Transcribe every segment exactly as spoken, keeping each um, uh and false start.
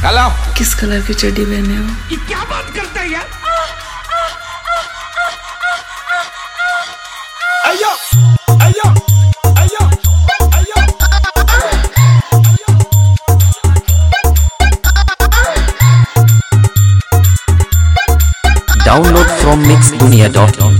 Hello, किस colour की चड्डी पहने हो? ये क्या बात करता है यार? अयो, अयो, अयो, अयो, Download from mix dunia dot in.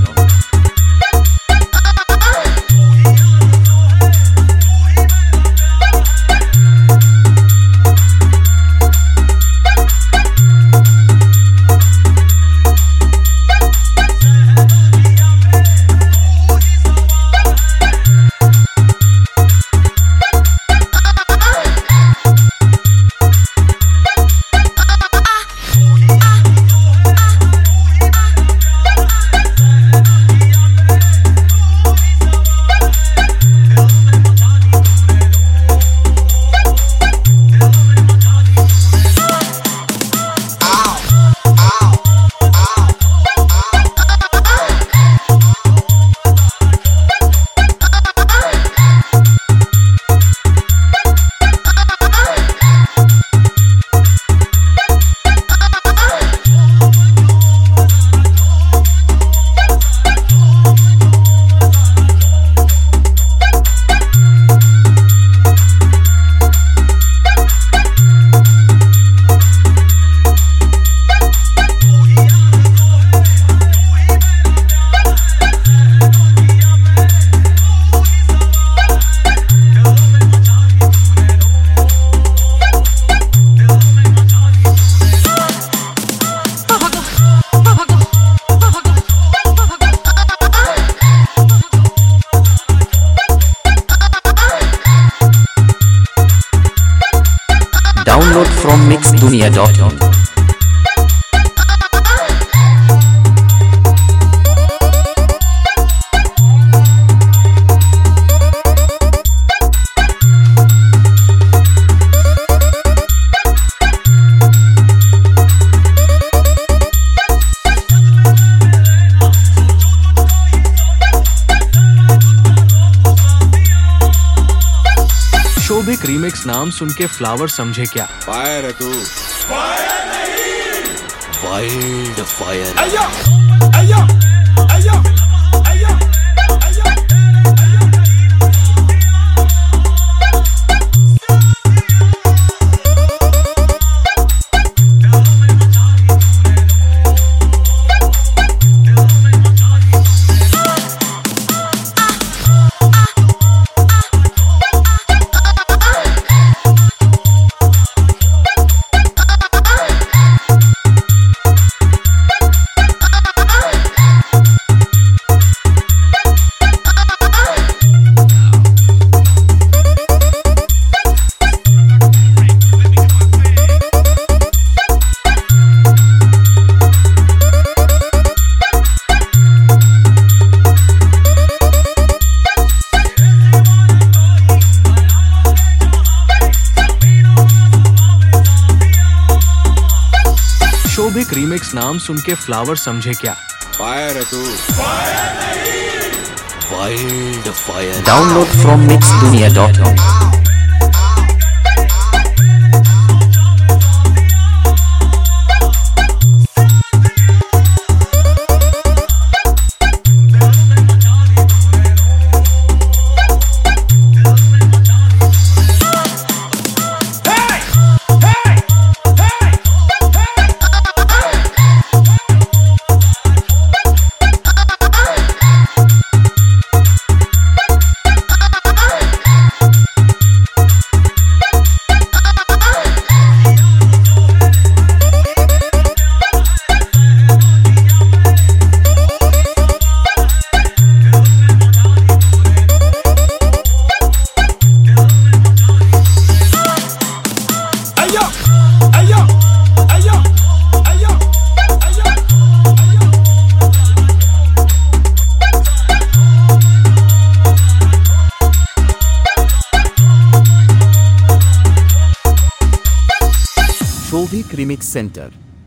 Download from mix dunia dot in. Shobhik remix नाम सुन के फ्लावर समझे क्या? फायर है तू। फायर नहीं, Wild fire. अयो, अयो, अयो, अयो, अयो, शोभिक रीमिक्स नाम सुन के फ्लावर समझे क्या? फायर है तू। फायर नहीं, Wild fire. Download from mix dunia dot in. Shobhik Remix Center.